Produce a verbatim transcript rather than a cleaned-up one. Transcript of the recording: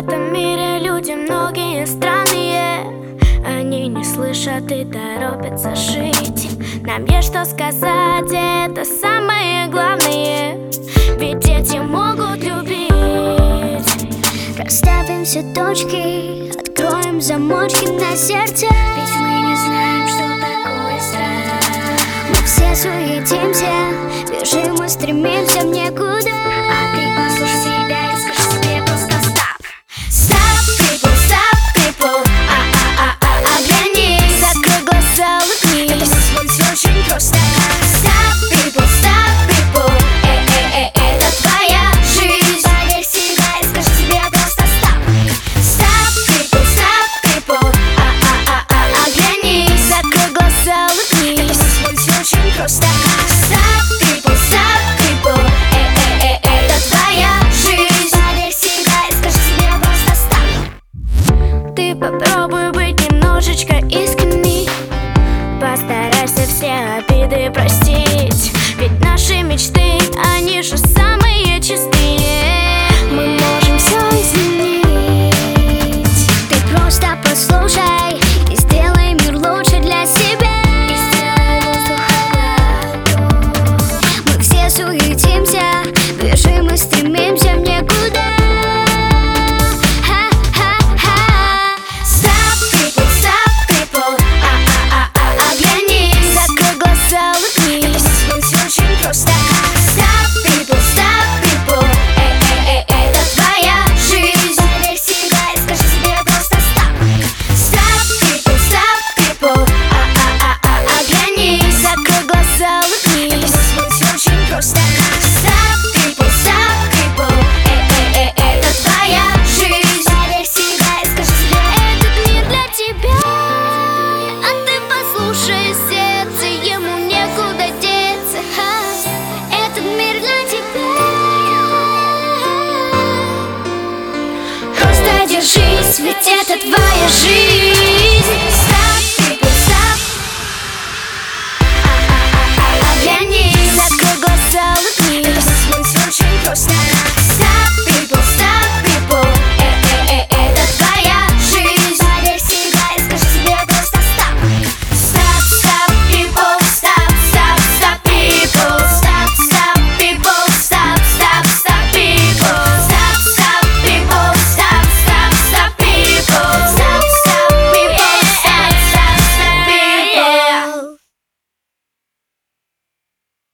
этом мире люди многие странные. Они не слышат и торопятся жить. Нам есть что сказать, это самое главное. Ведь дети могут любить. Расставим все точки, откроем замочки на сердце. Ведь мы не знаем, что такое страх. Мы все суетимся, бежим и стремимся в никуда. А ты послушай себя и скажи себе просто стоп. Stop, people, stop, people. А-а-а-а, оглянись, закрой глаза, улыбнись. Это все очень просто. Stop, people, stop, people. Э-э-э, это твоя жизнь. Поверь в себя и скажи себе просто стоп. Stop, people, stop, people. А-а-а-а, оглянись, закрой глаза, улыбнись. Это все очень просто. Stop, people, stop, people. Э-э-э, это твоя жизнь. Поверь в себя и скажи себе просто стоп. Ты попробуй быть немножечко искренней. Постарайся все обиды простить. Ведь наши мечты, они же самые чистые. Мы можем все изменить. Ты просто послушай и сделай мир лучше для себя. И сделай воздух холодным. Мы все суетимся, бежим и стремимся в никуда. Ха-ха-ха. Stop, people, stop, people. А-а-а-а, оглянись, закрой глаза, улыбнись. Все очень просто. Stop, people, stop, people. Э-э-э, это твоя жизнь. Поверь в себя и скажи себе просто стоп. Stop, people, stop, people. А-а-а-а, оглянись, закрой глаза, улыбнись. Все очень просто. Stop, people, stop, people. Э-э-э, это твоя жизнь. Поверь в себя и скажи себе Этот мир для тебя. А ты послушай сердце, ему некуда деться. Ха. Этот мир для тебя. Просто держись, ведь это твоя жизнь.